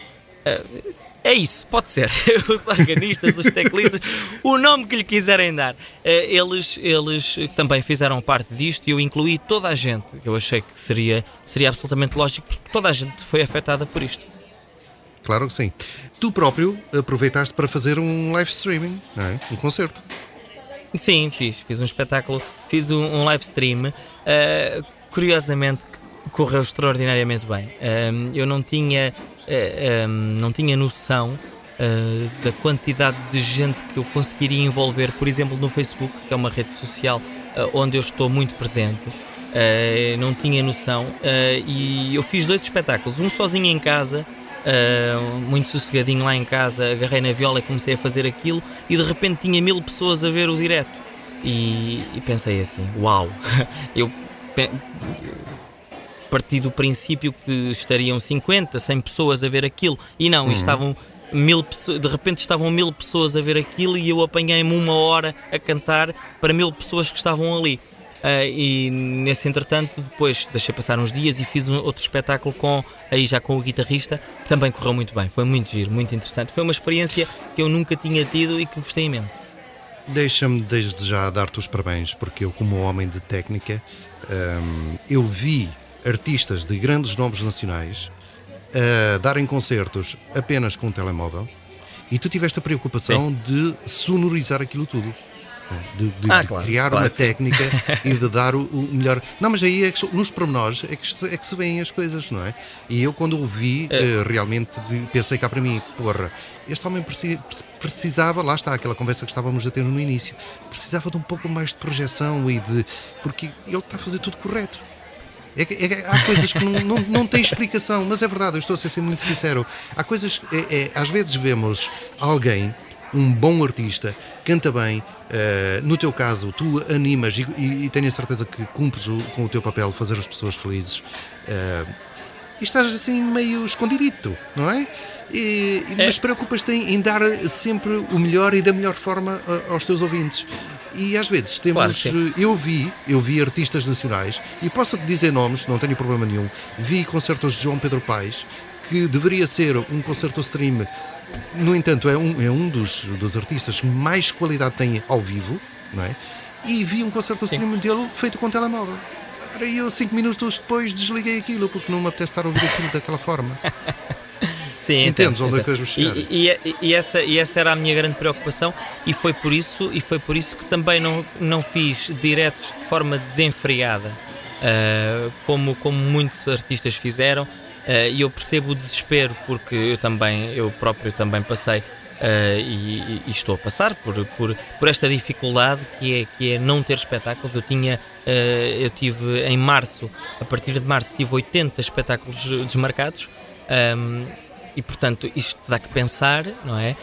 Uh, É isso, pode ser. Os organistas, os teclistas, o nome que lhe quiserem dar. Eles, eles também fizeram parte disto e eu incluí toda a gente. Eu achei que seria, seria absolutamente lógico, porque toda a gente foi afetada por isto. Claro que sim. Tu próprio aproveitaste para fazer um live streaming, não é? Um concerto. Sim, fiz. Fiz um espetáculo, fiz um, um live stream. Uh, curiosamente, correu extraordinariamente bem. Uh, eu não tinha... Uh, um, não tinha noção uh, da quantidade de gente que eu conseguiria envolver, por exemplo, no Facebook, que é uma rede social uh, onde eu estou muito presente. Uh, não tinha noção. Uh, e eu fiz dois espetáculos, um sozinho em casa, uh, muito sossegadinho lá em casa, agarrei na viola e comecei a fazer aquilo, e de repente tinha mil pessoas a ver o direto. E, e pensei assim, uau! eu parti do princípio que estariam cinquenta, cem pessoas a ver aquilo, e não, Uhum. e estavam mil pessoas, de repente estavam mil pessoas a ver aquilo e eu apanhei-me uma hora a cantar para mil pessoas que estavam ali. Uh, e nesse entretanto depois deixei passar uns dias e fiz um outro espetáculo com, aí já com o guitarrista, que também correu muito bem, foi muito giro, muito interessante, foi uma experiência que eu nunca tinha tido e que gostei imenso. Deixa-me desde já dar-te os parabéns, porque eu, como homem de técnica, hum, eu vi artistas de grandes nomes nacionais a darem concertos apenas com um telemóvel, e tu tiveste a preocupação Sim. de sonorizar aquilo tudo. De, de, Ah, de claro, criar claro uma que sim. técnica e de dar o, o melhor. Não, mas aí é que, nos pormenores é que, é que se veem as coisas, não é? E eu, quando o vi, É. eh, realmente de- pensei cá para mim: porra, este homem preci- precisava, lá está aquela conversa que estávamos a ter no início, precisava de um pouco mais de projeção e de. Porque ele está a fazer tudo correto. É que, é que há coisas que não, não, não têm explicação, mas é verdade, eu estou a ser muito sincero. Há coisas, é, é, às vezes vemos alguém, um bom artista, canta bem, uh, no teu caso, tu animas e, e, e tenho a certeza que cumpres o, com o teu papel de fazer as pessoas felizes. Uh, e estás assim meio escondidito, não é? E, É. Mas preocupas-te em, em dar sempre o melhor e da melhor forma a- aos teus ouvintes. E às vezes temos. Claro que sim. eu vi, eu vi artistas nacionais, e posso-te dizer nomes, não tenho problema nenhum. Vi concertos de João Pedro Paes, que deveria ser um concerto stream. No entanto, é um, é um dos, dos artistas que mais qualidade tem ao vivo, não é? E vi um concerto stream dele feito com telemóvel. Ora, eu, cinco minutos depois, desliguei aquilo, porque não me apetece estar a ouvir aquilo daquela forma. Sim, Entendes entendo, onde é que entendo. eu vou chegar? E, e, e, essa, e essa era a minha grande preocupação, e foi por isso, e foi por isso que também não, não fiz diretos de forma desenfreada, uh, como, como muitos artistas fizeram, uh, e eu percebo o desespero, porque eu também, eu próprio também passei, uh, e, e estou a passar por, por, por esta dificuldade que é, que é não ter espetáculos. Eu tinha, uh, eu tive em março, a partir de março, tive oitenta espetáculos desmarcados. Um, E, portanto, isto dá que pensar, não é?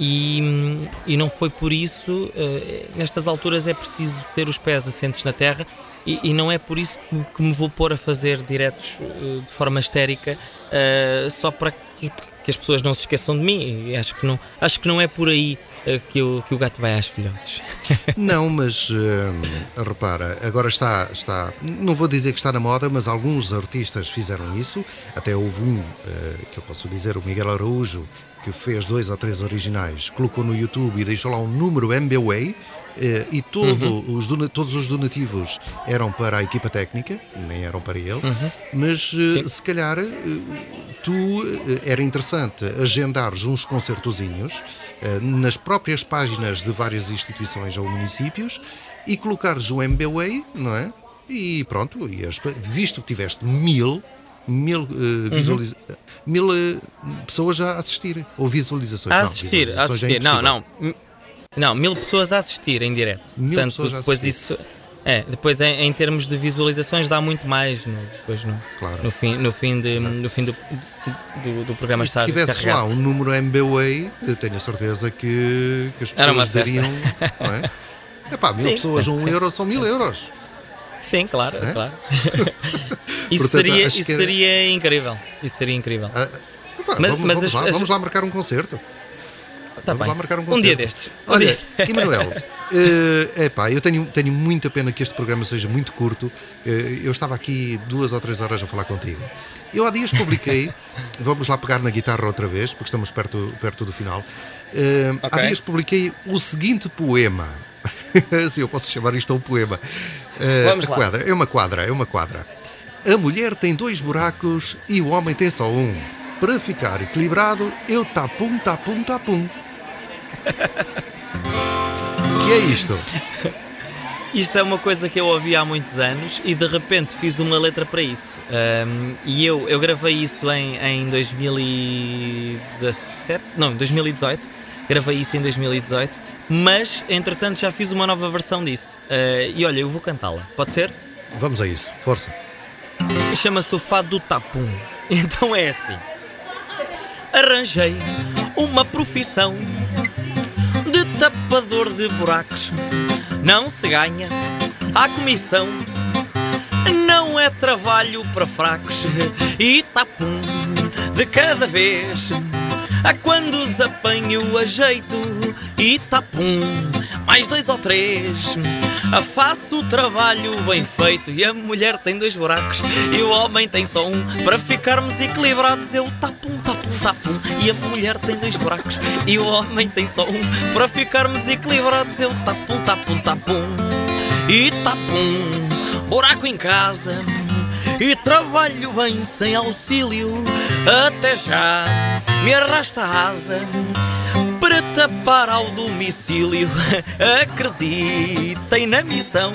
E, e não foi por isso, uh, nestas alturas é preciso ter os pés assentes na terra, e, e não é por isso que, que me vou pôr a fazer diretos uh, de forma histérica, uh, só para que, que as pessoas não se esqueçam de mim. E acho que não, acho que não é por aí uh, que, o, que o gato vai às filhotes. Não, mas hum, repara, agora está, está, não vou dizer que está na moda, mas alguns artistas fizeram isso. Até houve um, uh, que eu posso dizer, o Miguel Araújo, que fez dois ou três originais, colocou no YouTube e deixou lá um número M B W A, uh, e todo, uhum. os dona, todos os donativos eram para a equipa técnica, nem eram para ele, uhum. mas uh, se calhar uh, tu, uh, era interessante agendares uns concertozinhos uh, nas próprias páginas de várias instituições ou municípios e colocares o M B W A, não é? E pronto, e as, visto que tiveste mil mil, uh, visualiza- uhum. mil uh, pessoas a assistir, ou visualizações. A não, assistir, a visualizações é assistir. Não, impossível. não. Não, mil pessoas a assistir em direto. Mil Portanto, pessoas a depois assistir. isso. É, depois em, em termos de visualizações dá muito mais no, depois no, Claro. no fim, no fim, de, no fim do, do, do programa E se estar tivesse lá carregado. um número M B W A, eu tenho a certeza que, que as Era uma pessoas festa. dariam, não é? Epá, mil Sim, pessoas, penso um que sim. euro são mil euros. Sim, claro, É? claro. Isso, Portanto, seria, acho isso que era- seria incrível. Isso seria incrível. Ah, epá, Mas- vamos, mas vamos as- lá, as- vamos lá marcar um concerto. Tá Vamos bem. lá marcar um Um concerto. dia destes. Um Olha, dia- Emanuel, uh, epá, eu tenho, tenho muita pena que este programa seja muito curto. Uh, eu estava aqui duas ou três horas a falar contigo. Eu há dias publiquei, vamos lá pegar na guitarra outra vez, porque estamos perto, perto do final. Uh, Há Ok. dias publiquei o seguinte poema. Sim, eu posso chamar isto a um poema. Uh, Vamos a lá. quadra, é uma quadra, é uma quadra. A mulher tem dois buracos e o homem tem só um. Para ficar equilibrado, eu tapum, tapum, tapum. O que é isto? Isto é uma coisa que eu ouvi há muitos anos e de repente fiz uma letra para isso. Um, e eu, eu gravei isso em, em dois mil e dezassete, não, dois mil e dezoito. Gravei isso em dois mil e dezoito, mas entretanto já fiz uma nova versão disso. Uh, e olha, eu vou cantá-la, pode ser? Vamos a isso, força. Chama-se o Fado do Tapum. Então é assim. Arranjei uma profissão de tapador de buracos. Não se ganha à comissão. Não é trabalho para fracos e tapum de cada vez. A quando os apanho a jeito e tapum, mais dois ou três. A faço o trabalho bem feito e a mulher tem dois buracos e o homem tem só um. Para ficarmos equilibrados eu tapum, tapum, tapum, e a mulher tem dois buracos e o homem tem só um. Para ficarmos equilibrados eu tapum, tapum, tapum e tapum. Buraco em casa e trabalho bem sem auxílio. Até já me arrasta a asa para tapar ao domicílio. Acreditem na missão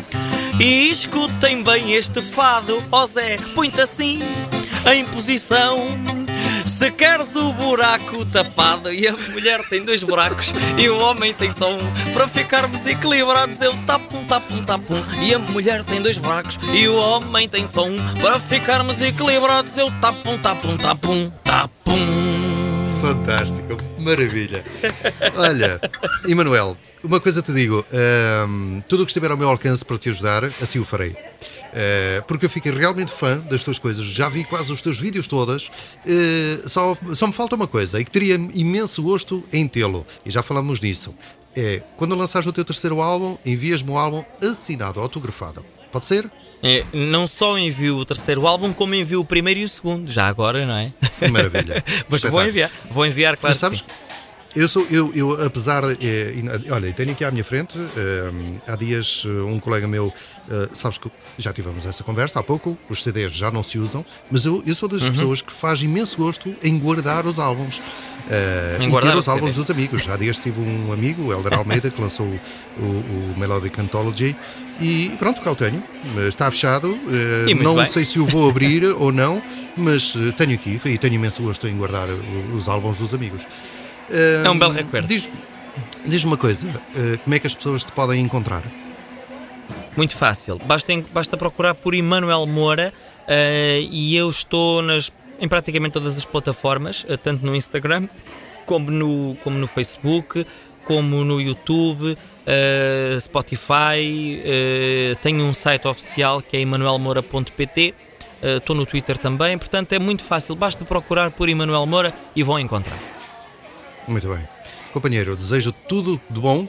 e escutem bem este fado. Ó Zé, põe-te assim em posição. Se queres o buraco tapado e a mulher tem dois buracos e o homem tem só um. Para ficarmos equilibrados eu tapum, tapum, tapum, e a mulher tem dois buracos e o homem tem só um. Para ficarmos equilibrados eu tapum, tapum, tapum, tapum. Fantástico, maravilha. Olha, Emanuel, uma coisa te digo, hum, tudo o que estiver ao meu alcance para te ajudar, assim o farei. Uh, porque eu fiquei realmente fã das tuas coisas, já vi quase os teus vídeos todas, uh, só, só me falta uma coisa, e que teria imenso gosto em tê-lo, e já falamos nisso, é, quando lançares o teu terceiro álbum, envias-me um álbum assinado, autografado, pode ser? É, não só envio o terceiro álbum, como envio o primeiro e o segundo, já agora, não é? Maravilha. Mas vou enviar, vou enviar, claro. Mas sabes, que sim. Eu, sou, eu, eu apesar de, eh, olha, tenho aqui à minha frente, eh, há dias um colega meu, eh, sabes que já tivemos essa conversa há pouco, os C Ds já não se usam, mas eu, eu sou das uhum. pessoas que faz imenso gosto em guardar os álbuns, eh, em guardar os álbuns dos amigos. Há dias tive um amigo, o Helder Almeida, que lançou o, o, o Melodic Anthology, e pronto, cá o tenho, está fechado, eh, não bem. sei se o vou abrir ou não, mas tenho aqui e tenho imenso gosto em guardar os álbuns dos amigos. Uh, é um belo recuerdo. Diz, diz-me uma coisa, uh, como é que as pessoas te podem encontrar? Muito fácil, basta, basta procurar por Emanuel Moura, uh, e eu estou nas, em praticamente todas as plataformas, uh, tanto no Instagram como no, como no Facebook, como no YouTube, uh, Spotify, uh, tenho um site oficial que é emanuel moura ponto pt, uh, estou no Twitter também, portanto é muito fácil, basta procurar por Emanuel Moura e vão encontrar. Muito bem. Companheiro, desejo tudo de bom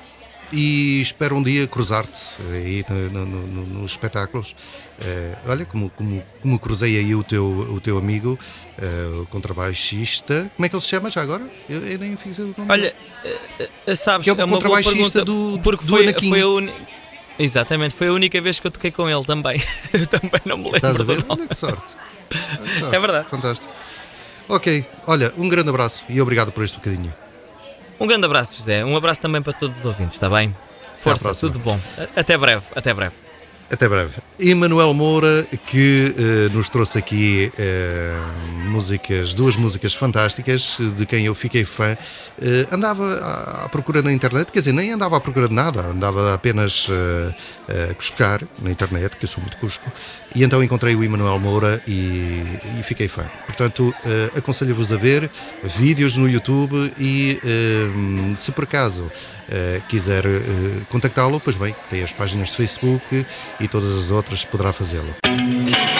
e espero um dia cruzar-te aí no, no, no, nos espetáculos. Uh, olha, como, como, como cruzei aí o teu, o teu amigo, uh, o contrabaixista. Como é que ele se chama já agora? Eu, eu nem fiz o nome. Olha, uh, sabes, que é o é uma contrabaixista do, porque do foi, Anakin. Foi a un... Exatamente, foi a única vez que eu toquei com ele também. Eu também não me lembro. Estás a ver? Olha que sorte. Que sorte. É verdade. Fantástico. Ok, olha, um grande abraço e obrigado por este bocadinho. Um grande abraço, José. Um abraço também para todos os ouvintes, está bem? Força, tudo bom. Até breve, até breve. Até breve. Emanuel Moura, que uh, nos trouxe aqui uh, músicas, duas músicas fantásticas, de quem eu fiquei fã. Uh, andava à, à procura na internet, quer dizer, nem andava à procura de nada, andava apenas uh, a cuscar na internet, que eu sou muito cusco, e então encontrei o Emanuel Moura e, e fiquei fã. Portanto, uh, aconselho-vos a ver vídeos no YouTube e, uh, se por acaso Uh, quiser uh, contactá-lo, pois bem, tem as páginas de Facebook e todas as outras, poderá fazê-lo.